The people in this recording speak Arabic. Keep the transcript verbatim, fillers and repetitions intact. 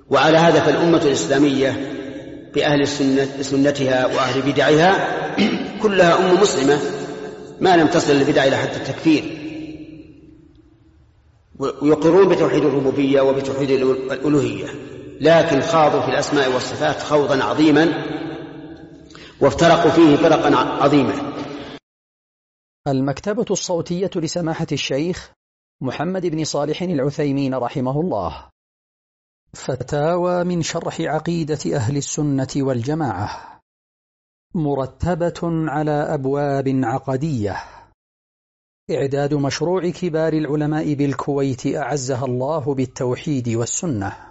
وعلى هذا فالأمة الإسلامية بأهل السنة سنتها وأهل بدعها كلها أمة مسلمة ما لم تصل البدع إلى حد التكفير، ويقرون بتوحيد الربوبية وبتوحيد الألوهية، لكن خاضوا في الأسماء والصفات خوضا عظيما وافترقوا فيه فرقا عظيما. المكتبة الصوتية لسماحة الشيخ محمد بن صالح العثيمين رحمه الله. فتاوى من شرح عقيدة أهل السنة والجماعة، مرتبة على أبواب عقدية. إعداد مشروع كبار العلماء بالكويت أعزها الله بالتوحيد والسنة.